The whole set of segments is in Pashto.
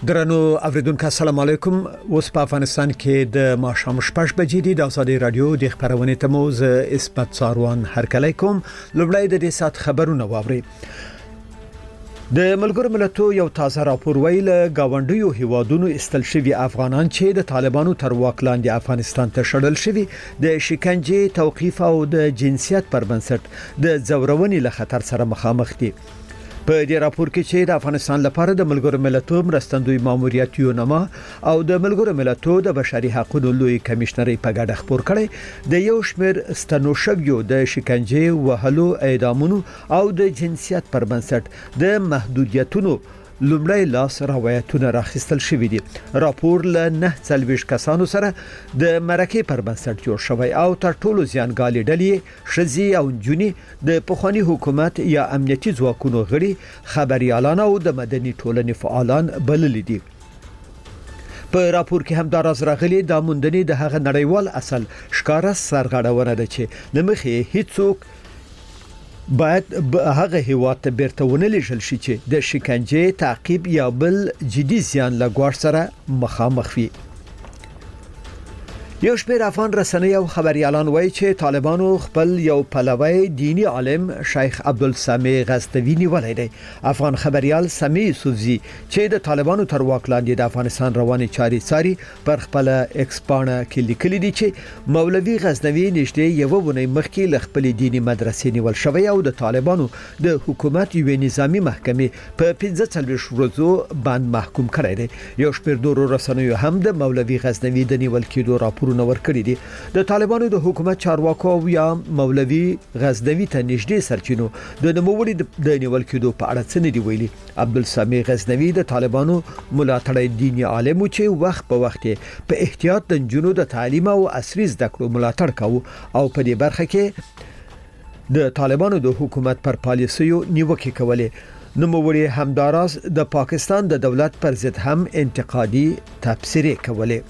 درنو اوریدونکو السلام علیکم. اوس په افغانستان کې د ماښام 6 بجې دي. د ازادي رادیو د خبرونه تموز اسمت ساروان هرکلی کوم. لومړی د دې سات خبرونه واوري. د ملګرو ملتونو یو تازه راپور ویل گاونډیو هیوادونو استل شوی افغانان چې د طالبانو تر واک لاندې افغانستان ته شړل شوی د شکنجه توقيف او د جنسیت پر بنسټ د زورونې له خطر سره مخامخ دي. په دې راپور کې چې د افغانستان لپاره د ملګرو ملتونو مرستندوی ماموریت یونما او د ملګرو ملتونو د بشري حقوقو لوی کمشنري په ګډه خبر کړي د یو شمېر ستنوشویو د شکنجه وهلو اعدامونو او د جنسیت پر بنسټ د محدودیتونو لومړی لاس روایتونه راخستل شوې دي. راپور له 49 کسانو سره د مرکه پر بنسټ جوړ شوی او تر ټولو زیانګالي ډلې شذي او جونی د پخوانی حکومت یا امنیتي ځواکونو غړي خبريالان او د مدني ټولنې فعالان بلل دي. په راپور کې هم دا راز راغلي د موندنې د هغه نړیوال اصل ښکارا سرغړونه ده چې لمخې هیڅوک باید هغه هیواد ته بیرته ونلېږل شي چې د شکنجه تعقیب یا بل جدي زیان لګوار سره مخامخ وي. یو شمېر افغان رسنۍ او خبريالان وایي چې طالبانو خپل یو پلوی دینی عالم شیخ عبدالسمیع غزنوی نیولای دی. افغان خبريال سمیع یوسفزي چې د طالبانو تر واک لاندې د افغانستان رواني چاري ساري پر خپل ایکسپانه کې لیکلي دي چې مولوي غزنوی نږدې یو ونې مخکې ل خپل دینی مدرسې نیول شوی او د طالبانو د حکومت یو نظامی محکمې په 45 ورځو باندې محکوم کړی دی. یو شمېر نورو رسنیو هم د مولوي غزنوی د نیول کېدو راپور نور کړی دي. د طالبانو د حکومت چارواکو یا مولوي غزنوی ته نږدې سرچینو د نوموړي د نیول کېدو په اړه څه نه دی ویلي. عبدالسمیع غزنوی د طالبانو ملاتړی دینی عالم چې وخت په وخت په احتیاط د جنونو د تعلیم او عصري زده کړو ملاتړ کاوه او په دې برخه کې د طالبانو د حکومت پر پالیسیو نیوکه کوله. نوموړي همداراز د پاکستان د دولت پر ضد هم انتقادي تبصرې کوله.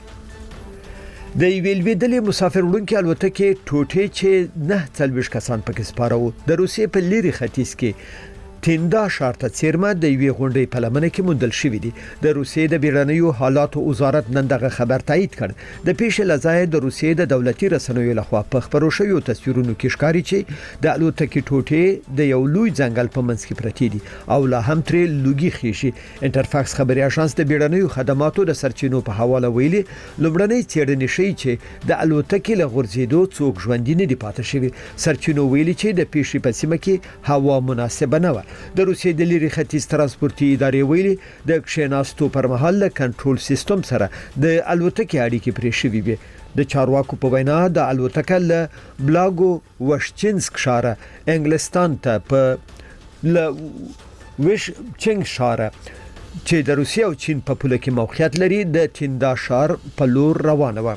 د ویلویدلې مسافر وړونکو الوتکې ټوټې چې 49 کسان پکې سپارو د روسیې په لری ختیځ کې تیندا شهر ته چیرمه د یوې غونډې په لمنه کې موندل شوې دي. د روسیې د بیړنیو حالاتو وزارت نن دغه خبر تایید کړ. د پیښې لځای د روسیې د دولتي رسنیو لخوا په خبرو شویو تصویرونو کې ښکاري چې د الوتکې ټوټې د یو لوی ځنګل په منځ کې پرتې دي او لا هم ترې لوګي خېشي. انټرفاکس خبري اژانس د بیړنیو خدماتو د سرچینو په حواله ویلي لومړنۍ څېړنې شي چې د الوتکې له غورځېدو څوک ژوندي نه دي پاتې شوي. سرچینو ویلي چې د پیښې په سیمه کې هوا مناسبه نه و. د روسیې د لری ختیځ ترانسپورتي ادارې ویلي د کښیناستو پر مهال له کنټرول سیستم سره د الوتکې اړیکې پرې شوې وي. د چارواکو په وینا د الوتکه له بلاګو وشچینسک ښار انګلستان ته په وشچینسک ښار چې د روسیې او چین په پوله کې موقعیت لري د تیندا ښار په لور روانه و.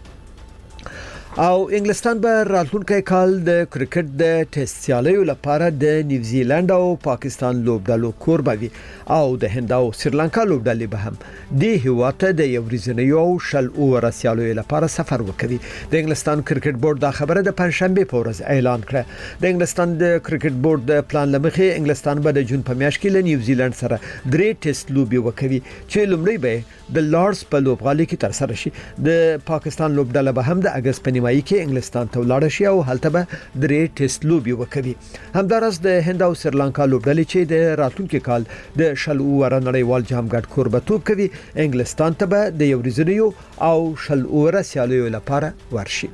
او انګلستان به راتلونکي کال د کرکټ د ټیسټ سیالیو لپاره د نیوزیلند او پاکستان لوبډلو کوربوي او د هند او سریلانکا لوبډلې به هم د هیواته د یو ورځنی او شل اوور سیالیو لپاره سفر وکړي. د انګلستان کرکټ بورډ دا خبره د پنځشنبه په ورځ اعلان کړه. د انګلستان د کرکټ بورډ د پلان لمخې انګلستان به د جون په میاشت کې له نیوزیلند سره 3 ټیسټ لوبي وکړي چې لومړی به د لارډز په لوبغالي کې تر سره شي. د پاکستان لوبډله به هم د اگست په نیمایي کې انګلستان ته ولاړ شي او هلته به 3 ټیسټ لوبي وکړي. همدارس د هند او سریلانکا لوبډلې چې د راتلونکي کال د شل اوور نړیوال جام ګډ کوربتوب کوي انګلستان ته به د یو ورځنیو او شل اوور سیالیو لپاره ورشي.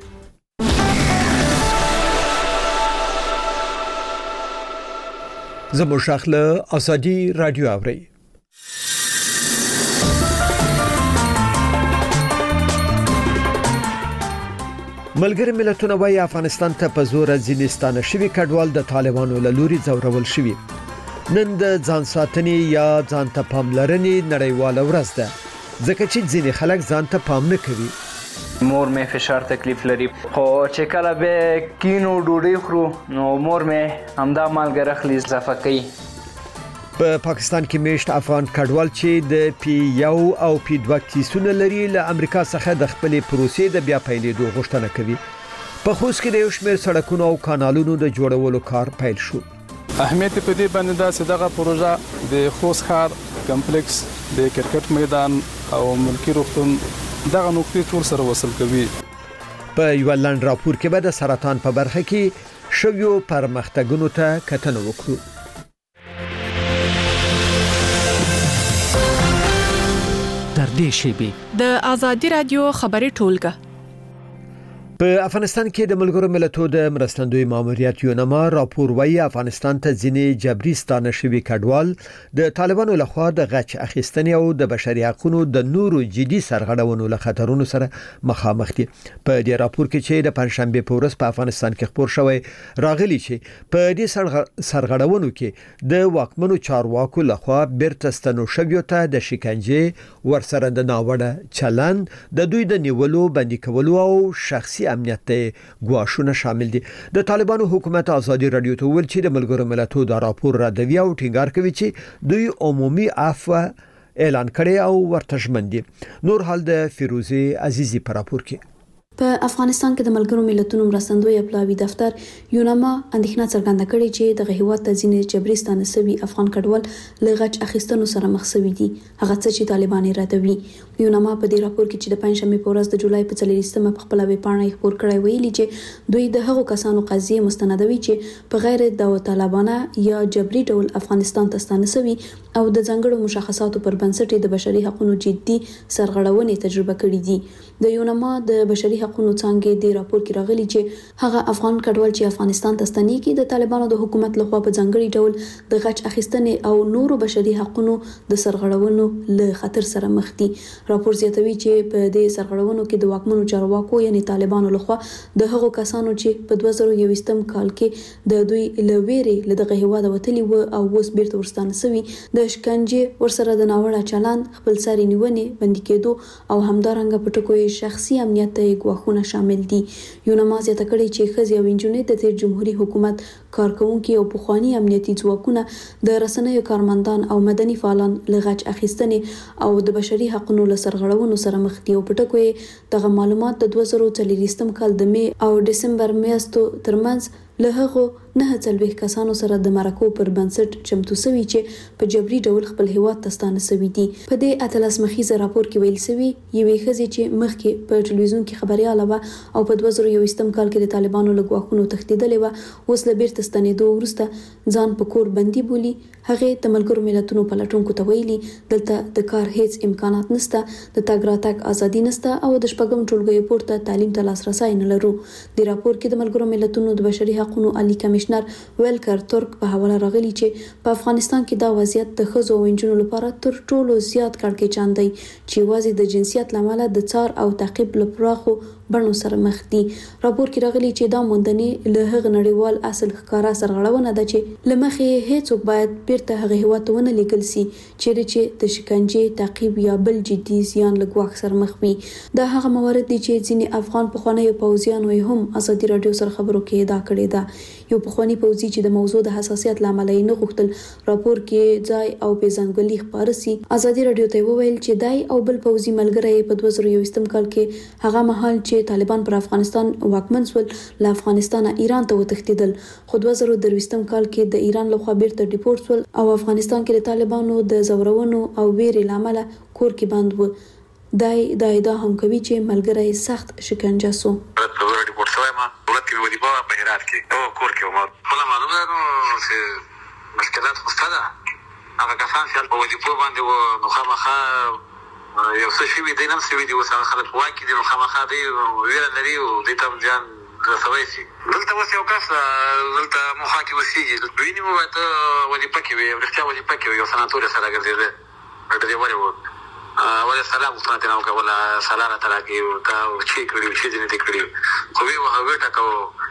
زموږ شاخله ازادي رادیو اوري. ملګری ملتونه وايي افغانستان ته په زور ځینستانه شوی کډوال د طالبانو له لوري ځورول شوی. نن د ځان ساتنې یا ځان ته پاملرنې نړیواله ورځ ده ځکه چې ځینې خلک ځان ته پام نه کوي. مور مې فشار تکلیف لري خو چې کله به کینو ډوډۍ خورو نو مور مې همدا مالګه اخلي اضافه کوي. په پاکستان کې میشت افغان کډوال چې د P1 او P2 کیسونه لري له امریکا څخه د خپلې پروسې د بیا پیلېدو غوښتنه کوي. په خوست کې د یو شمېر سړکونو او کانالونو د جوړولو کار پیل شو. اهمیت په دې باندې دا چې دغه پروژه د خوست ښار کمپلیکس د کرکټ میدان او ملکی روغتون دغه نقطې ټول سره وصل کوي. په یو لنډ راپور کې به د سرطان په برخه کې شویو پرمختګونو ته کتنه وکړو. در دې شیبې د آزادي رادیو خبري ټولګه. په افغانستان کې د ملګرو ملتونو د مرستندوی ماموریت یونما راپور وايي افغانستان ته ځینې جبري ستانه شوي کډوال د طالبانو لخوا د غچ اخیستنې او د بشري حقوقو د نورو جدي سرغړونو له خطرونو سره مخامخ دي. په دې راپور کې چې د پنځشنبه په ورځ په افغانستان کې خبر شوی راغلي چې په دې سرغړونو کې د واکمنو چارواکو لخوا بیرته ستنو شویو ته د شکنجه ورسره د ناوړه چلند د دوی د نیولو بندي کولو او شخصي امنیت ته ګواښونه شامل دي. د طالبانو حکومت آزادي رادیو ته ویل چې د ملګرو ملتونو دا راپور ردوي او ټینګار کوي چې دوی عمومي عفو اعلان کړي او ورته ژمن دي. نور حال د فیروزي عزیزی په راپور کې. په افغانستان کې د ملګرو ملتونو مرستندوی اپلاوي دفتر یونما اندېښنه څرګنده کړې چې د هیواد ته ځینې جبري ستانه شوي افغان کډوال له غچ اخیستنو سره مخ شوي دي. هغه څه چې طالبان یې ردوي. یونما په دې راپور کې چې د پنځشنبه په ورځ د جولای په 4مه په خپل ویب پاڼه خبر کړی ویلي چې دوی د هغو کسانو قضیه مستندوي چې په غیر داوطلبانه یا جبري ډول افغانستان ته ستانه شوي او د ځانګړو مشخصاتو پر بنسټ د بشري حقوقو جدي سرغړونې تجربه کړې دي. د یونما د بشري حقوقو څنګه د راپور کې راغلي چې هغه افغان کډوال چې افغانستان ته ستنېږي د طالبانو د حکومت لخوا په ځانګړي ډول د غچ اخیستنې او نورو بشري حقوقو د سرغړونو له خطر سره مخ دي. راپور زیاتوي چې په دې سرغړونو کې د واکمنو چارواکو یعنی طالبانو لخوا د هغو کسانو چې په 2021 کال کې د دوی لويري له دغه هیواد وتلي و او اوس بیرته ورستانه شوي د شکنجه ورسره د ناوړه چلند خپلسري نیونې بندي کېدو او همدارنګه په ټکو شخصي امنیت ته ګواښونه شامل دي. یونما زیاته کړې چې ښځې او نجونې د تیر جمهوریت حکومت کارکونکو او پخوانی امنیتي ځواکونه د رسنیو کارمندان او مدني فعالان له غچ اخیستنې او د بشري حقوقو له سرغړونو سره مخ دي. او په ټکو دغه معلومات د 2024 کال د می او دسمبر میاشتو ترمنځ له هغو 49 کسانو سره د مرکو پر بنسټ چمتو شوی چې په جبري ډول خپل هیواد ته ستانه شوی دي. په دې اتلس مخیزه راپور کې ویل شوی یوې ښځې چې مخکې په ټلویزیون کې خبرياله و او په 2021 کال کې د طالبانو له ګواښونو تښتیدلې و اوس له بیرته ستنېدو وروسته ځان په کور بندي بولي. هغه د ملګرو ملتونو پلټونکو ته ویلي دلته د کار هیڅ امکانات نشته، د تګ راتګ ازادي نشته او د شپږم ټولګي پورته تعلیم ته لاسرسي نه لرو. د راپور کې د ملګرو ملتونو د بشري حقوقو عالی کمشنر ویلکر ترک په حواله راغلی چې په افغانستان کې دا وضعیت د ښځو او نجونو لپاره تر ټولو زیات کړکېچن دی چې واځي د جنسیت لامل د څار او تعقیب لپاره بڼو سره مخ دي. راپور کې راغلی چې دا موندنې له هغه نړیوال اصل ښکارا سرغړونه ده چې لمخې هیڅوک باید بیرته هغه هیواد ته ونه لیږل شي چې د شکنجه تعقیب یا بل جدي زیان له ګواښ سره مخ وي. دا هغه موارد دي چې ځینې افغان پخوانیو پوځیانو هم ازادي رادیو سره خبرو کې ادعا کړې ده. یو پخوانی پوځي چې د موضوع د حساسیت لامل یې نه غوښتل راپور کې ځای او پیژنګلي خبره سي. ازادي رادیو ته وویل چې دای او بل پوځي ملګری په 2021 کال کې هغه مهال چې طالبان پر افغانستان واکمن شول له افغانستانه ایران ته وتښتیدل، خو 2023 کال کې د ایران لخوا بیرته ډیپورت شول او افغانستان کې د طالبانو د زورونو او ویرې لامل کور کې بند و. دا ادعا هم کوي چې ملګری سخت شکنجه سو. ډیپورت شوی ما دولت کې وظیفه په هرات کې او کور کې ما خپل معلومه ده چې مشکلات خوسته ده هغه کسان چې په وظیفه باندې و نو خامخا یو څه شي وي دینم څه وي دی وسه خلک واکې دي نو خامخا دی ویره لري او دې ته ځان رسوي شي. دلته اوس یو کس دلته مخا کې وسیږي دوی نیمه وایته وظیفه کې وي رښتیا وظیفه کې وي یو سناتور سره ګرځېده ډېر وړي ولا سلام وطنته نو کوله سلام تراکي کا چې کړی چې دې نه کړی خو به هغه ټکو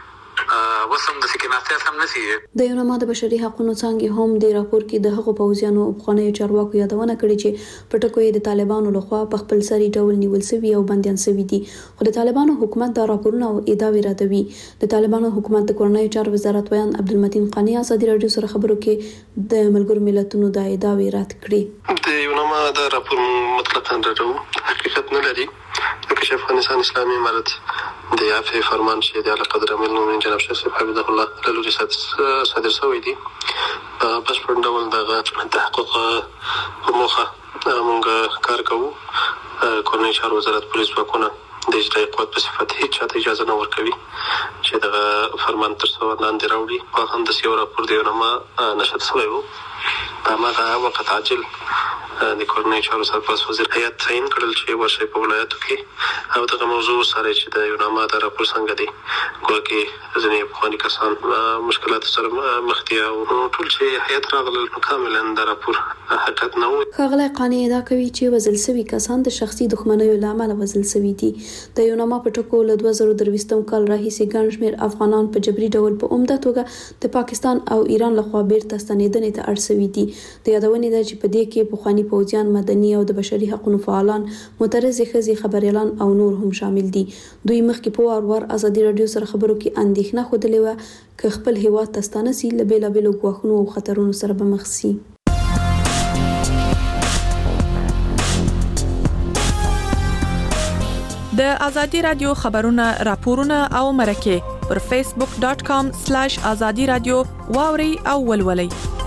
وسم د سکیناسته سم نشي. د یونما د بشري حقوقو څنګه هم د راپور کې د هغو پوځیانو افغاني چارواکو یادونه کړې چې په ټکو د طالبانو لخوا په خپل سري ډول نیول شوی او بنديان شوی دي. خو د طالبانو حکومت دا راپورونه او ادعاوې ردوي. د طالبانو حکومت د کورنۍ چارو وزارت ویان عبدالمتین قانی ازادي رادیو سره خبرو کې د ملګرو ملتونو د ادعاوې رد کړې. د یونما دا راپور مطلقاً ردو حقیقت نه لري ځکه چې افغانستان اسلامي امارت د عفو فرمان چې د اعلی قدر امیر المؤمنین جناب شیخ صاحب حفظه الله له لوري صادر شوی دی په بشپړ ډول د تحقق په موخه موږ کار کوو. کورنۍ چارو وزارت پولیس ځواکونه د اجرایي قوت په صفت هیڅ چاته اجازه نه ورکوي چې دغه فرمان تر څو لاندې راوړي. په هم د یو راپور دی نامه نشر شوی و. په هغه وخت عاجل د کورنۍ چارو سرپرست وزیر هیئت تعیین کړل چې ورشي په ولایتو کې او دغه موضوع سره چې د یو نامه د راپور څنګه دی ګویا ځینې پخواني کسان مشکلات سره مخ دي او ټول چې هیئت راغلل کاملا د راپور حقیقت نه و. ښاغلی قانع ادعا کوي چې وژل شوي کسان د شخصي دښمنیو له امله وژل شوي دي. د یو نامه په ټکو له 2023 کال راهیسې ګڼ شمېر افغانان په جبري ډول په عمده توګه د پاکستان او ایران لخوا بیرته ستنېدنې ته اړ شوي دي. د یادونې ده چې په دې کې پخواني پوځیان، مدني او د بشري حقوقو فعالان، معترضې ښځې، خبريالان او نور هم شامل دي. دوی مخکې په وار ازادي رادیو سره خبرو کې اندېښنه خوده و چې خپل هیواد ته ستانه سي له بیلابیلو ګواښونو او خطرونو سره به مخ سي. د ازادي رادیو خبرونه، راپورونه او مرکه پر facebook.com/azadi radio واوري او ولولي.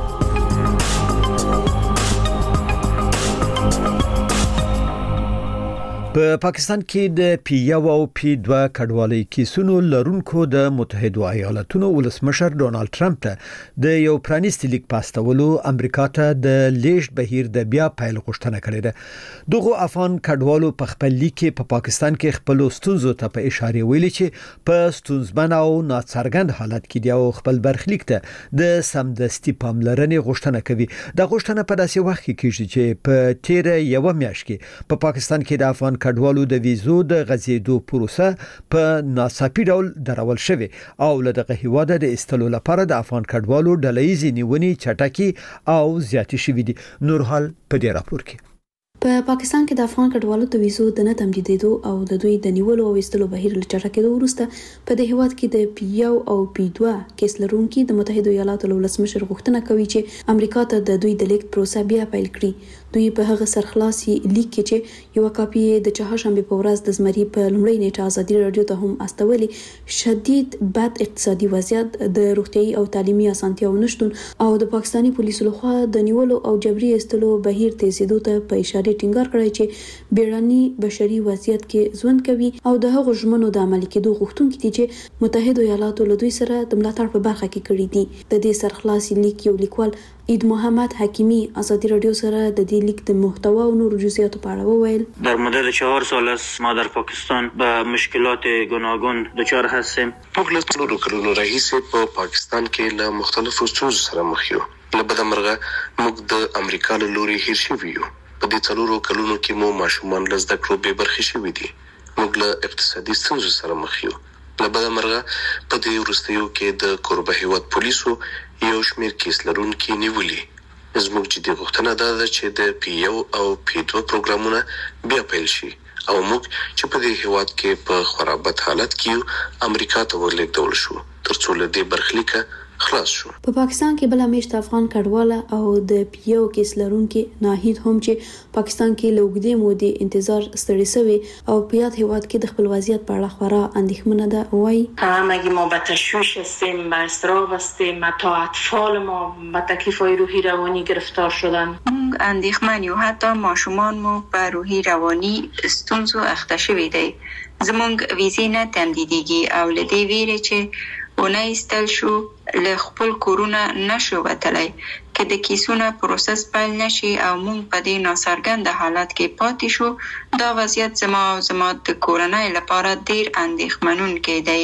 په پاکستان کې د P1 او P2 کډوالۍ کیسونو لرونکو د متحده ایالاتونو ولسمشر ډونالد ټرمپ ته د یو پرانیستي لیک پاستولو امریکا ته د لیږد بهیر د بیا پیل غوښتنه کړې ده. دغه افغان کډوالو په خپل لیک کې په پاکستان کې خپل ستونزو ته په اشاره ویلي چې په ستونزمن او ناڅرګند حالت کې دی او خپل برخلیک ته د سمدستي پاملرنې غوښتنه کوي. د غوښتنه په داسې وخت کې کیږي چې په تیر یو میاشت کې په پاکستان کې د افغان کډوالو د ویزو د غځېدو پروسه په ناڅاپي ډول درول شوې او له دغه هیواده د استلو لپاره د افغان کډوالو ډله‌ییزې نیونې چټکي او زیاتې شوې دي. نورحال په دې راپور کې په پاکستان کې د افغان کډوالو د ویزو د نه تمدیدېدو او د دوی د نیولو او ایستلو بهیر له چټکېدو وروسته په دې هیواد کې د P1 او P2 کیس لرونکي د متحده ایالاتو له ولسمشر غوښتنه کوي چې امریکا ته د دوی د لیک پروسه بیا پیل کړي. دوی په هغه سرخلاصي لیک کې چې یو کاپی د چهارشنبه په ورځ د زمري په لومړۍ نیټه ازادي رادیو ته هم استولې شدید بد اقتصادي وضعیت، د روغتيایي او تعلیمي اسانتیاو نشټون او د پاکستاني پولیسو لخوا د نیولو او جبري ایستلو بهیر تیزیدو ته په اشاره ټینګار کړی چې بیړني بشري وضعیت کې ژوند کوي او د هغو ژمنو د عملي کېدو غوښتونکي دي چې متحده ایالاتو له دوی سره د ملاتړ په برخه کې کړی دي. د دې سرخلاصي لیک یو لیکوال عید محمد حکیمی ازادی رادیو سره د دې لیک د محتوا او نور جزئیاتو په اړه وویل. در مدت 4 سال است ما در پاکستان به مشکلات گوناگون دچار هستیم. موږ له څلورو کلونو راهیسې په پاکستان کې له مختلفو ستونزو سره مخ یو. له بدمرغه موږ د امریکا له لوري هیر شوي یو. په دې څلورو کلونو کې مو ماشومان له زده کړو بې برخې شوي دي. موږ له اقتصادي ستونزو سره مخ یو. له بدمرغه په دې وروستیو کې د کوربه هیواد پولیسو یو شمېر کیس لرونکي نیولي. زموږ جدي غوښتنه دا ده چې د P1 او P2 پروګرامونه بیا پیل شي او موږ چې په دې هیواد کې په خورا بد حالت کې امریکا ته ورلېږدول شو ترڅو له دې برخلیکه خلاص شو. په پاکستان کې بل میشت افغان کډواله او د P1 کیس لرونکي ناهید هم چې پاکستان کې لوګدې مودې انتظار ستړي شوی او په یاد هیواد کې د خپل وضعیت په اړه خورا اندېښمنه ده. وایي همگی ما به تشویش هستیم، به اضطراب هستیم، تا اطفال ما به تکلیف‌های روحی روانی گرفتار شدن. اندېښمن یو، حتی ماشومان مو په روحي رواني ستونزو اخته شوي دي. زموږ ویزې نه تمدیدېږي او له دې ویرې چې ونه ایستل شو له خپل کورونه نشو وتلی که د کیسونو پروسس پیل نشي او موږ په دې ناڅرګند حالت کې پاتې شو. دا وضعیت زما او زما د کورنۍ لپاره ډیر اندېښمنونکی دی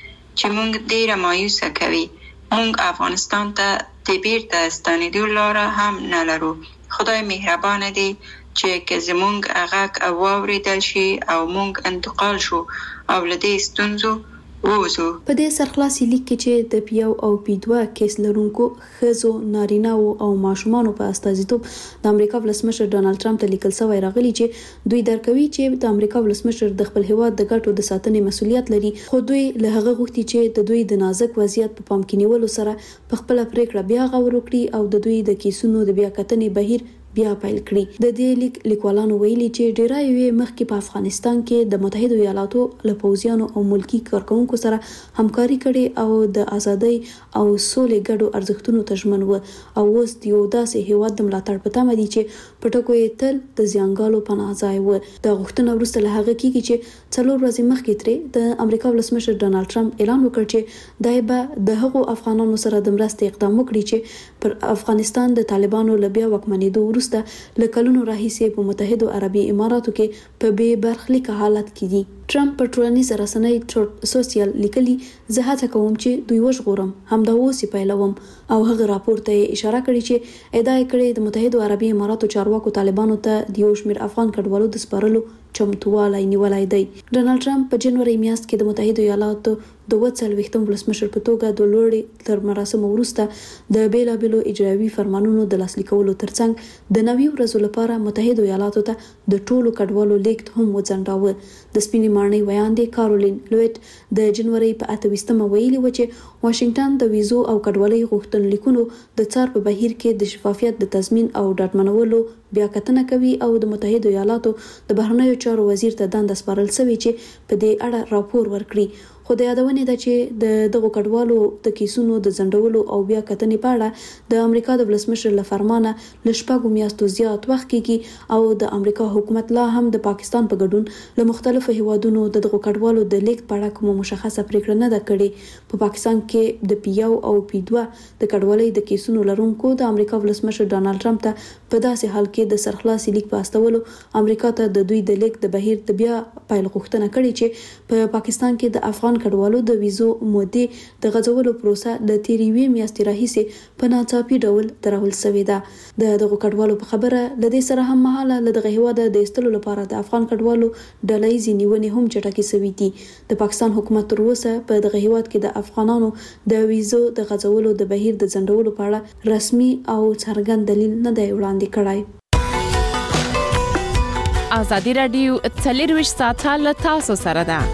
چې موږ ډیر مایوسه کوي. موږ افغانستان ته د بیرته ستنېدو لاره هم نه لرو. خدای مهربان دی چې که زموږ غږ واوریدل شي او موږ انتقال شو او له دې ستونزو ووزو. په دې سرخلاصي لیک کې چې د P1 او P2 کیس لرونکو ښځو، نارینه او ماشومانو په استازیتوب د امریکا ولسمشر ډونالد ټرمپ ته لیکل شوی راغلی چې دوی درکوي چې د امریکا ولسمشر د خپل هیواد د ګټو د ساتنې مسؤلیت لري، خو دوی له هغه غوښتي چې د دوی د نازک وضعیت په پام کې نیولو سره په خپل پریکړه بیا غور وکړي او د دوی د کیسونو د بیا کتنې بهیر بیا پیل کړي. د دې لیکوالانو ویلي چې ډیری یې مخکې په افغانستان کې د متحده ایالاتو له پوځیانو او ملکی کارکونکو سره همکاري کړي او د ازادۍ او سولې ګډو ارزښتونو ته ژمن و او اوس د یو داسې هیواد د ملاتړ په تمه دي چې په ټکو یې تل د زیانګالو پناه ځای و. د غوښتنه وروسته له هغه کېږي چې 4 ورځې مخکې ترې د امریکا ولسمشر ډونالد ټرمپ اعلان وکړ چې دای به د هغو افغانانو سره د مرستې اقدام وکړي چې پر افغانستان د طالبانو له بیا واکمنېدو وروسته له کلونو راهیسې په متحده عربي اماراتو کې په بې برخلیک حالت کې دي. ټرمپ په ټولنیزه رسنۍ ټروت سوشل لیکلي زه هڅه کوم چې دوی وژغورم همدا اوس یې پیلوم او هغه راپور ته اشاره کړې چې ادعا کړې د متحده عربي اماراتو چارواکو طالبانو ته د یو شمېر افغان کډوالو د سپارلو چمتووالی نیولای دی. ډونالد ټرمپ په جنوري میاشت کې د متحده ایالاتو د 40 ولسمشر په توګه د لوړې تر مراسمو وروسته د بیلابیلو اجرایوي فرمانونو د لاسلیک کولو ترڅنګ د 90 ورځو لپاره متحده ایالاتو ته د ټولو کډوالو لیږد هم وځنډاوه. د سپینې ماڼۍ ویاندې کارولین لویټ د جنوري په 28مه ویلي و چې واشنگټن د ویزو او کډوالۍ غوښتنلیکونو د څار په بهیر کې د شفافیت د تضمین او ډاډمنولو بیا کتنه کوي او د متحده ایالاتو د بهرنیو چارو وزیر ته دنده سپارل شوې چې په دې اړه راپور ورکړي. خو د یادونې ده چې د دغو کډوالو د کیسونو د ځنډولو او بیا کتنې په اړه د امریکا د ولسمشر له فرمانه له 6 میاشتو زیات وخت کېږي او د امریکا حکومت لا هم د پاکستان په ګډون له مختلفو هیوادونو د دغو کډوالو د لیږد په اړه کومه مشخصه پریکړه نه ده کړې. په پاکستان کې د پی1 او پی2 د کډوالۍ د کیسونو لرونکو د امریکا ولسمشر ډونالد ټرمپ ته په داسې حال کې د سرخلاصي لیک په استولو امریکا ته د دوی د لیږد د بهیر د بیا پیل غوښتنه کړې چې په پاکستان کې د افغان کډوالو د ویزو مودې د غځولو پروسه د تیریوي میاشتې راهیسې په ناڅاپي ډول درول شوې ده. د دغو کډوالو په خبره لدې سره هم مهاله له دغه هیواده د ایستلو لپاره د افغان کډوالو ډلهییزې نیونې هم چټکې شوې دي. د پاکستان حکومت تر اوسه په دغه هیواد کې د افغانانو د ویزو د غځولو د بهیر د ځنډولو په اړه رسمي او څرګند دلیل نه دی وړاندې کړی. ازادي راډیو 24 ساعته له تاسو سره ده.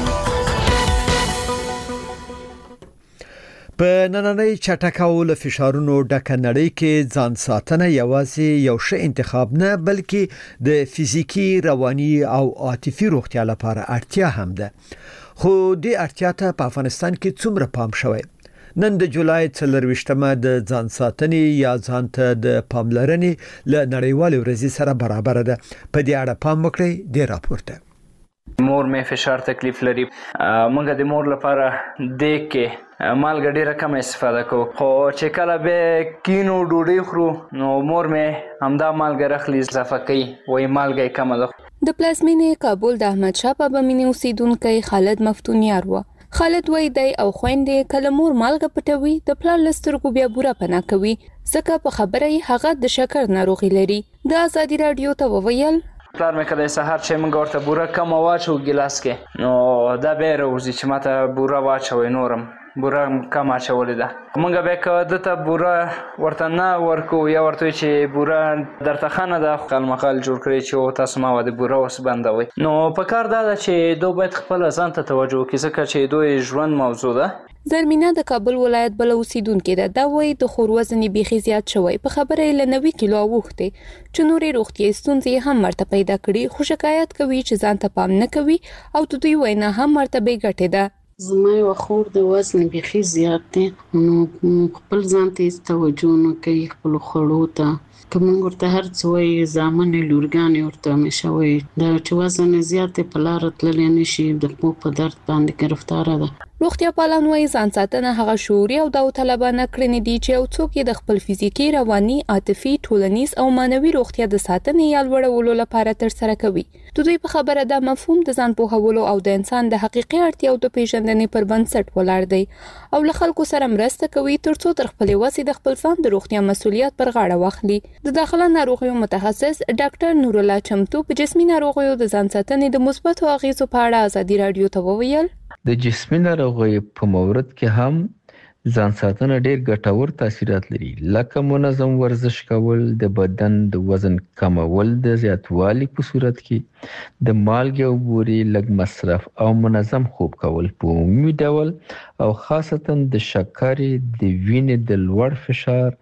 په نننۍ چټکو له فشارونو ډکه نړۍ کې ځان ساتنه یوازې یو ښه انتخاب نه بلکې د فزیکی، رواني او عاطفي روغتیا لپاره اړتیا هم ده. خو دې اړتیا ته په افغانستان کې څومره پام شوی؟ نن د جولای 24مه د ځان ساتنې یا ځان ته د پاملرنې له نړیوال ورځې سره برابر ده. په دې اړه پام وکړئ د راپورته. مور مې فشار تکلیف لري. موږ د مور لپاره د کې مالګه ډیره کم استفاده کوو، خو چې کله به کینو ډوډۍ خورو نو مور مې همدا مالګه رخلی اضافه کوي، وایي مالګه کمه ده. د پلازمینې کابل د احمد شاه بابا مینې اوسیدونکی خالد مفتونیار و. خالد وای دی او خويندې کله مور مالګه پټوي د پلان لسترګو بیا بوره پنا کوي ځکه په خبره هغه د شکر ناروغي لري. د ازادي رادیو ته وویل پلار مې کله سهار چې موږ ورته بوره کم واچو ګلاس کې نو دا به روزي چې ماته بوره واچوي نورم بوره کم اچولې ده. موږ به که دته بوره ورته نه ورکو یا ورته چې بوره درته خانه ده خپل مخال جوړ کړی چې تاسو ما ود بوره اوس بندوي. نو په کار دا چې دوی باید خپل ځان ته توجه وکړي ځکه چې دوی ژوند موضوع ده. زرمینه د کابل ولایت بل اوسیدونکو ده دا وایي د خور وزن بیخي زیات شوی په خبره له 90 کیلو اوخته چې نورې روغتي ستونزې هم مرته پیدا کړي خو شکایت کوي چې ځان ته پام نه کوي او د دوی وینا هم مرتبه ګټه ده. زما یو خور د وزن بیخي زیات دی نو خپل ځان ته توجه نه کوي خپل خړو ته کوم ورته هر څه وي ځامن لورګان ورته همیشه وي دا چې وزن زیات په لار تللی نشي د په درد باندې گرفتار ده. روغتیا پالان وایي ځان ساتنه هغه شعوري او داوطلبانه کړنې دي چې یو څوک د خپل فزیکی، رواني، عاطفي، ټولنیز او مانوي روغتیا د ساتنې یا لوړولو لپاره ترسره کوي. د دوی په خبره دا مفهوم د ځان پوهولو او د انسان د حقیقي اړتیاو د پیژندنې پر بنسټ ولاړ دی او له خلکو سره مرسته کوي ترڅو تر خپل وسې د خپل ځان د روغتیا مسؤلیت پر غاړه واخلي. د داخله ناروغیو متخصص ډاکټر نور الله چمتو په جسمي ناروغیو د ځان ساتنې د مثبتو اغیزو په اړه ازادي رادیو ته وویل د جسمي ناروغیو په مورد کې هم ځان ساتنه ډېر ګټور تاثیرات لري لکه منظم ورزش کول، د بدن د وزن کمول، د زیاتوالي په صورت کې د مالګې او بوري لږ مصرف او منظم خوب کول په عمومي ډول او خاصتا د شکر، د وینې د لوړ فشار،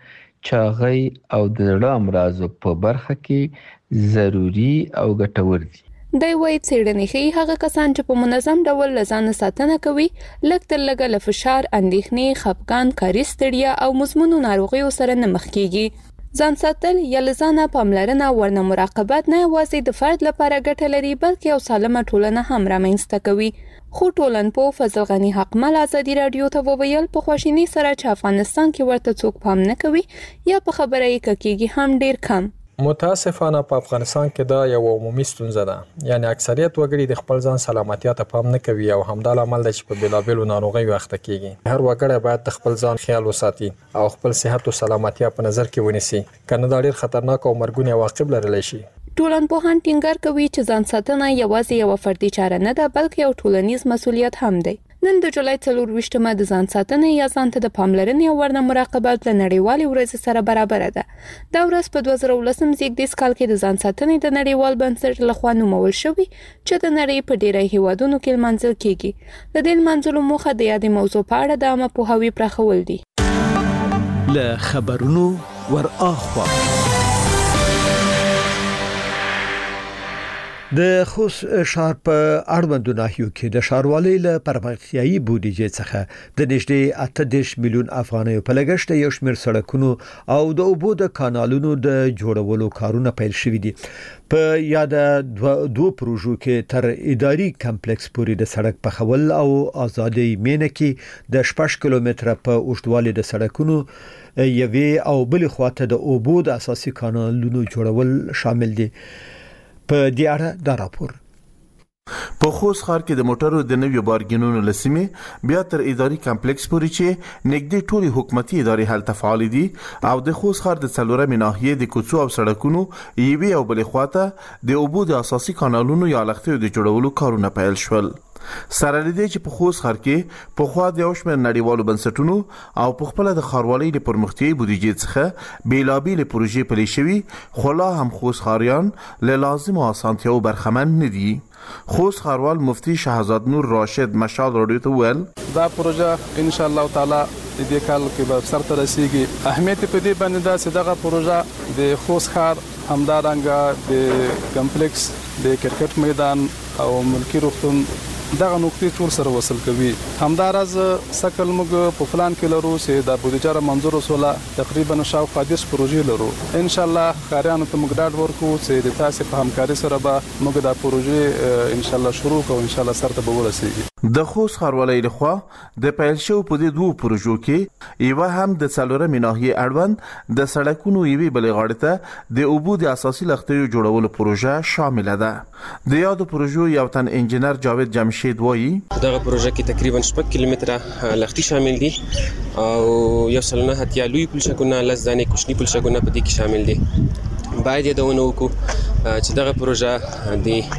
چاغۍ او د زړه امراضو په برخه کې ضروري او ګټور دي. د وای څېړنې ښيي هغه کسان چې په منظم ډول له ځان ساتنه کوي لږ تر لږه له فشار، اندېښنې، خپګان، کاري ستړیا او مزمنو ناروغیو سره نه مخ کیږي. ځان ساتل یا له ځانه پاملرنه ورنه مراقبت نه یوازې د فرد لپاره ګټه لري بلکې یو سالمه ټولنه هم رامنځته کوي. خو ټولنپوه فضل غني حقمل ازادي رادیو ته وویل په خواشینۍ سره چې افغانستان کې ورته څوک پام نه کوي یا په خبره یې کېږي هم ډیر کم. متاسفانه په افغانستان کې دا یو عمومي ستونزه ده، یعنی اکثریت وګړي د خپل ځان سلامتیا ته پام نه کوي او همدا لامل دی چې په بیلابیلو ناروغیو اخته کیږي. هر وګړی باید د خپل ځان خیال وساتي او خپل صحت او سلامتیا په نظر کې ونیسي، کنه دا ډیر خطرناک او مرګونی عواقب لرلی شي. ټولنپوهان ټینګار کوي چې ځان ساتنه یوازې یو فردي چاره نه ده بلکې یو ټولنیز مسؤلیت هم دی. نن د جولای 24مه د ځان ساتنې یا ځان ته د پاملرنې او ورنه مراقبت له نړیوالې ورځې سره برابر ده. دا ورځ په 2019 زیږدیز کال کې د ځان ساتنې د نړیوال بنسټ لخوا نومول شوی چې د نړۍ په ډیری هیوادونو کې لمانځل کیږي. د دې لمانځلو موخه د یادې موضوع په اړه د عامه پوهاوي پراخول دي. له خبرونو ور اخوا د خوست ښار په اړوندو ناحیو کې د ښاروالۍ له پرمختیايي بودیجې څخه د نږدې 18 میلیون افغانیو په لګښت یو شمېر سړکونو او د اوبو د کانالونو د جوړولو کارونه پیل شوي دي. په یاد دوه پروژو کې تر اداري کمپلیکس پورې د سړک پخول او آزادۍ مینه کې د 6 کیلومتره په اوږدوالي د سړکونو یوې او بل خواته د اوبو د اساسي کانالونو جوړول شامل دي. په دې اړه دا راپور. په خوست ښار کې د موټرو د نویو بارګینونو لسمې بیا تر اداري کمپلیکس پورې چې نږدې ټولي حکومتي ادارې هلته فعال دي او د خوست ښار د څلورمې ناحیې د کوڅو او سړکونو یوې او بلې خواته د اوبو د اساسي کانالونو یا لښتیو د جوړولو کارونه پیل شول. سره لدې چې په خوست ښار کې په خوا د یو شمېر نړیوالو بنسټونو او په خپل د ښاروالۍ د پرمختیايي بودیجې څخه بیلابېلې پروژې پلي شوي خو لا هم خوست ښاریان له لازمو اسانتیاوو برخمن نه دي. خوست ښاروال مفتي شهزاد نور راشد مشال رادیو ته وویل دا پروژه ان شاء الله تعالی د دې کال کې به سرته رسیږي. اهمیت په دې باندې دا چې دغه پروژه د خوست ښار همدارنګه د کمپلیکس د کرکټ میدان او ملکی روغتون دغه نقطې ټول سره وصل کوي. همدارز سکل موږ په پلان کې لرو چې د بودیجه منظور وسوله تقریبا شاوخوا 10 پروژې لرو. ان شاء الله ښاریانو ته موږ ډاډ ورکو چې د تاسو په همکاري سره به موږ د پروژې ان شاء الله شروع کوو، ان شاء الله سرته به ورسیږي. د خوست ښاروالۍ لخوا د پیل شو په دې دوه پروژو کې یو هم د څلورمې ناحیې اړوند د سړکونو یوې بلې غاړې ته د اوبو د اساسي لښتیو جوړولو پروژه شامل ده. د یادو پروژو یو تن انجنیر جاوید جمشید وایي دغه پروژه کې تقریبا 6 کیلومتره لښتي شامل دي او یو سلنه هتیا لوی پلشکونه لس دانې کوچني پلشکونه په دې کې شامل دي. باید یادونه وکړو چې دغه پروژه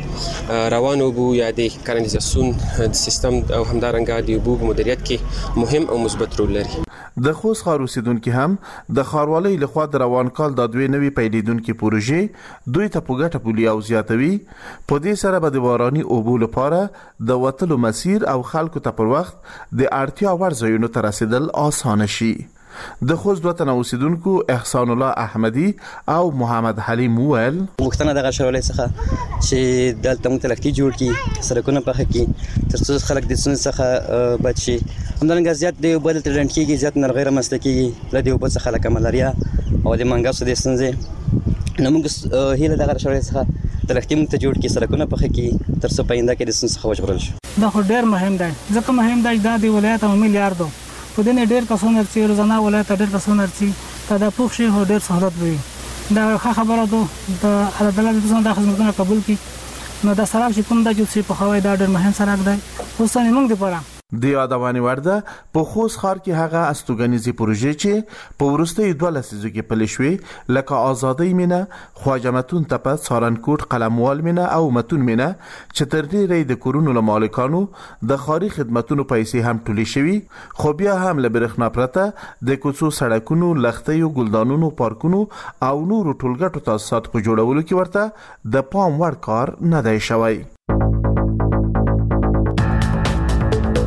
د روان اوبو یا د کانالیزاسیون سیستم او همدارنګه د اوبو په مدیریت کې مهم او مثبت رول لري. د خوست ښار اوسیدونکو هم د ښاروالۍ لخوا د روان کال د دوی نوي پیلېدونکو پروژې دوی ته په ګټه بولي او زیاتوي. په دې سره به د باراني اوبو لپاره د وتلو مسیر او خلکو ته پر وخت د اړتیا وړ ځایونو ته رسیدل آسانه شي. د خوست دوه تنه اوسیدونکو احسان الله احمدي او محمد حلیم وویل مختنه دغه شوالۍ څخه چې دلته موږ تلختي جوړ کی سرکونه په حقي ترڅو خلک د سن څخه بچ شي. همدارنګه زیات د بدل ترنټ کیږي زیات نرغیر مستکیږي لدی په څخه لکه ملاریا او د منګاسو د سنځي نو موږ هیله دغه شوالۍ څخه تلختي موږ ته جوړ کی سرکونه په حقي ترڅو پاینده کې د سن څخه وژغورل شي. دا خو ډیر مهم دی ځکه مهم دی د ولایت او میلیارډو په دې ډېر کسونه چې روزانه ولایت ډېر کسونه چې دا پوښ شي هو ډېر سہولت وي. دا خبره ده د عدالت د څنګه خدمتونه قبول کی نو دا سړک چې کوم د جوړ په خوای دا ډېر مهم سړک دی. اوس موږ د پاره د یادوانې ورده په خوست ښار کې هغه استوګنیزي پروژې چې په وروستي 2 لسیزو کې پلي شوې لکه آزادۍ مینه، خواجه متون تپه، سارنکوټ، قلموال مینه او متون مینه چې تر ډیره د کورونو له مالکانو د ښاري خدماتونو پیسې هم ټولې شوي خو بیا هم له برېښنا پرته د کوڅو سړکونو، لښتیو، ګلدانونو، پارکونو او نورو ټولګټو تاسیسات په جوړولو کې ورته د پام وړ کار نه دی شوی.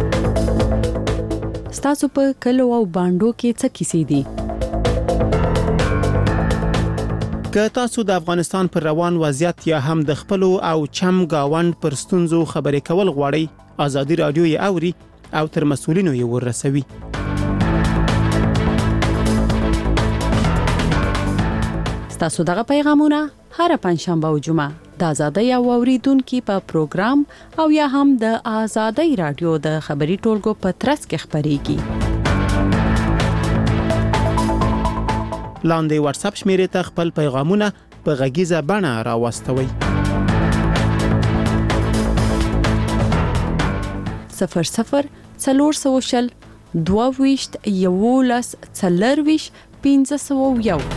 ستاسو په کلو او باندو کې څه کیسې دي؟ که تاسو د افغانستان پر روان وضعیت یا هم د خپل او چم گاوند پر ستونزو خبرې کول غواړئ، آزادي رادیو یې اوري او تر مسؤلینو یې ورسوي. تاسو دغه پیغامونه هر پنځشنبه او جمعه د آزادۍ او اوریدونکو په پروګرام او یا هم د آزادۍ رادیو د خبري ټولګو په ترڅ کې خبريږي. لاندې واتس اپ شمیرې ته خپل پیغامونه په غږیزه بڼه راوستوئ. 00 400 22 11 40 501.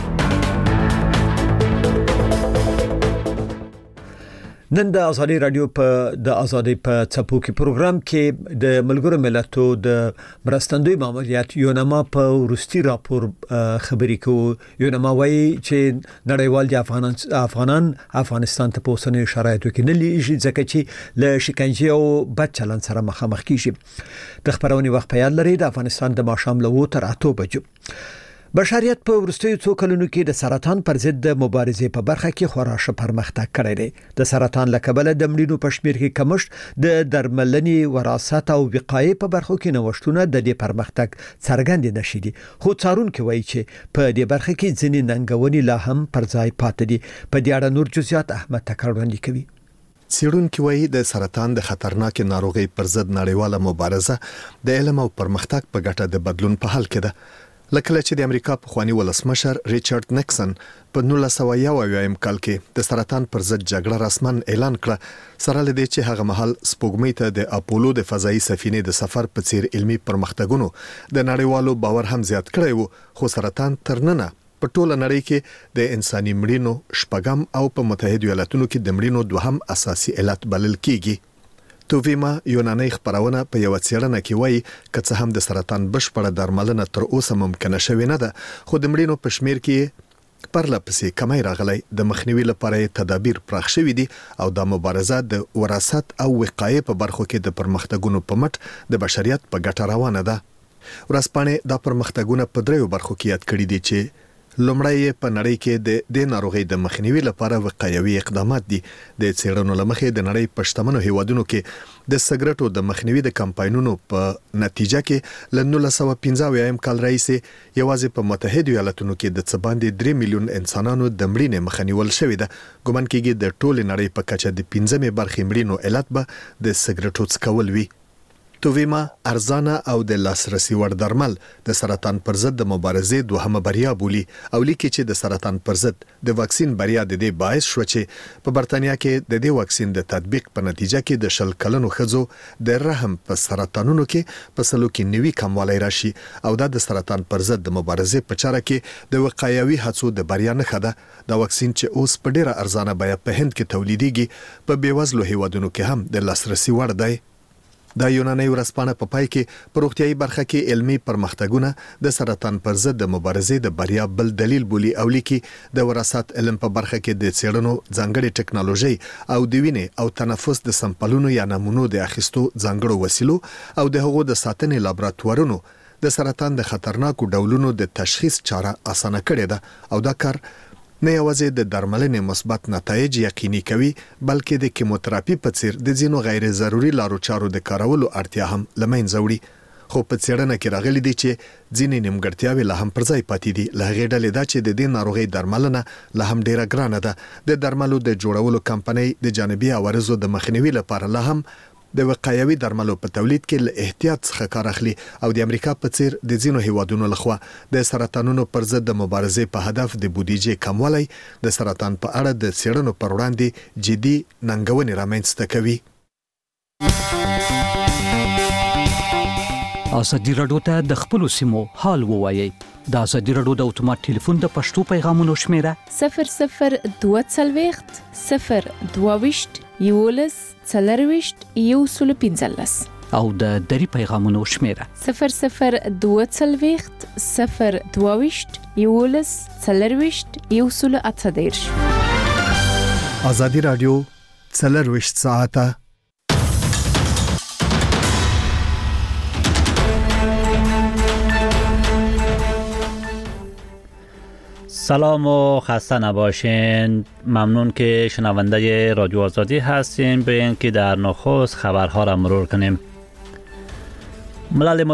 نن د آزادۍ رادیو په د آزادۍ په څپو کې پروګرام کې د ملګرو ملتونو د مرستندوی ماموریت یونما په وروستي راپور خبرې کوو. یونما وایي چې نړیوال د افغانستان ته په اوسنیو شرایطو کې نه لیږي ځکه چې له شکنجې او بد چلند سره مخامخ کیږي. د خبرونې وخت په یاد لري د افغانستان د ماښام له 8 تر 8 بجو. بشریت په وروستیو څو کلونو کې د سرطان پر ضد د مبارزې په برخه کې خورا ښه پرمختګ کړی دی. د سرطان له کبله د مړینو په شمېر کې کمښت، د درملنې، وراثت او وقایې په برخو کې نوښتونه د دې پرمختګ څرګند نشي دي. خو څارونکو وایي چې په دې برخه کې ځینې ننګونې لا هم پر ځای پاتې دي. په دې اړه نور جزئیات احمد تکړه وړاندې کوي. څېړونکي وایي د سرطان د خطرناک ناروغي پر ضد نړیواله مبارزه د علم او پرمختګ په ګټه د بدلون په حال کې ده. لکه چې د امریکا پخوانی ولسمشر ریچارډ نیکسن په 1991 کال کې د سرطان پر ضد جګړه رسماً اعلان کړه، سره لدې چې هغه مهال سپوږمۍ ته د اپولو د فضایي سفینې د سفر په څیر علمي پرمختګونو د نړیوالو باور هم زیات کړی وو. خو سرطان تر ننه په ټوله نړۍ کې د انساني مړینو شپږم او په متحده ایالاتونو کې د مړینو دوهم اساسي علت بلل کیږي. توویما یوناني خبرونه په یو څېړنه کې وایي چې څه هم د سرطان بشپړه درملنه تر اوسه ممکنه شوې نه ده، خو د مړینو په شمېر کې پرلپسې کمی راغلی. د مخنیوي لپاره تدابیر پراخ شوي دي او د مبارزه د وراثت او وقایې په برخو کې د پرمختګونو په مټ د بشریت په ګټه روانه ده. ورځپاڼې دا پرمختګونه په دریو برخو کې یاد کړي دي چې لومړی په نړۍ کې د ناروغي د مخنیوي لپاره وقایوي اقدامات دي. د څېړنو لمخې د نړۍ په شتمنو هیوادونو کې د سګرټو د مخنیوي د کمپاینونو په نتیجه کې ل 1995 کال راهیسې یوازې په متحده ایالاتونو کې د څه باندې 3 میلیون انسانانو د مړینې مخنیول شوې ده. ګومان کېږي د ټولې نړۍ په کچه د 15 برخې مړینو علت به د سګرټو څکول وي. توویما ارزانه او د لاسرسي وړ درمل د سرطان پر ضد د مبارزې دوهمه بریا بولي او لیکي چې د سرطان پر ضد د واکسین بریا د دې باعث شو چې په برتانیا کې د دې واکسین د تطبیق په نتیجه کې د 10 کلنو ښځو د رحم په سرطانونو کې په سلو کې نوي کموالی راشي او دا د سرطان پر ضد د مبارزې په چاره کې د وقایوي هڅو د بریا نښه ده. دا واکسین چې اوس په ډیره ارزانه بیه په هند کې تولیدېږي په بیوزلو هیوادونو کې هم د لاسرسي وړ دی. د یوناني ورځپاڼه په پای کې په روغتيایي برخه کې علمي پرمختګونه د سرطان پر ضد د مبارزې د بریا بل دلیل بولي او لیکي د وراثت علم په برخه کې د څېړنو ځانګړي ټکنالوژي او د وینې او تنفس د سمپلونو یا نمونو د اخیستو ځانګړو وسیلو او د هغو د ساتنې لابراتوارونو د سرطان د خطرناکو ډولونو د تشخیص چاره اسانه کړې ده او دا کار نه یوازې د درملنې مثبت نتایج یقیني کوي بلکې د کیموتراپي په څیر د ځینو غیر ضروري لارو چارو د کارولو اړتیا هم لمنځه وړي. خو په څېړنه کې راغلي دي چې ځینې نیمګړتیاوې لا هم پر ځای پاتې دي. له هغې ډلې دا چې د دې ناروغۍ درملنه لا هم ډیره ګرانه ده. د درملو د جوړولو کمپنۍ د جانبي عوارضو د مخنیوي لپاره لا هم د وقایوي درملو په تولید کې له احتیاط څخه کار اخلي او د امریکا په څیر د ځینو هیوادونو لخوا د سرطانونو پر ضد د مبارزې په هدف د بودیجې کموالی د سرطان په اړه د څېړنو پر وړاندې جدي ننګونې رامنځته کوي. ازادي راډیو ته د خپل سیمو حال ووایي. د ازادي راډیو د اتومات ټلیفون د پښتو پیغامونو شمیره 0022 022 11 40 115 او د دری پیغامونو شمیره 0022 022 11 40 118. ازادي راډیو 24 ساعته سلام و خسته نباشین. ممنون که شنونده رادیو آزادی هستین. بیاین که در نخست خبرها را مرور کنیم. ملل